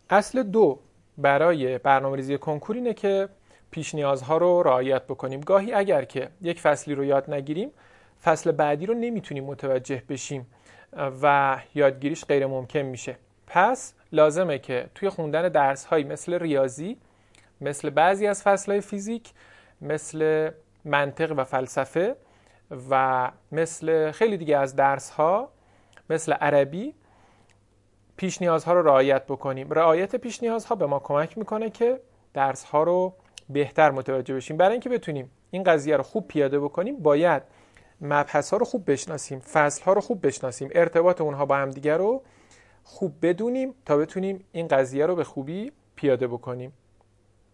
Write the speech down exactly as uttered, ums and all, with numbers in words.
اصل دو برای برنامه‌ریزی کنکور اینه که پیش نیازها رو رعایت بکنیم. گاهی اگر که یک فصلی رو یاد نگیریم، فصل بعدی رو نمیتونیم متوجه بشیم و یادگیریش غیر ممکن میشه. پس لازمه که توی خوندن درس‌هایی مثل ریاضی، مثل بعضی از فصل‌های فیزیک، مثل منطق و فلسفه و مثل خیلی دیگه از درس‌ها، مثل عربی، پیش نیازها رو رعایت بکنیم. رعایت پیش نیازها به ما کمک میکنه که درس‌ها رو بهتر متوجه بشیم. برای اینکه بتونیم این قضیه رو خوب پیاده بکنیم، باید مبحث‌ها رو خوب بشناسیم، فصل‌ها رو خوب بشناسیم، ارتباط اونها با هم دیگه رو خوب بدونیم تا بتونیم این قضیه رو به خوبی پیاده بکنیم.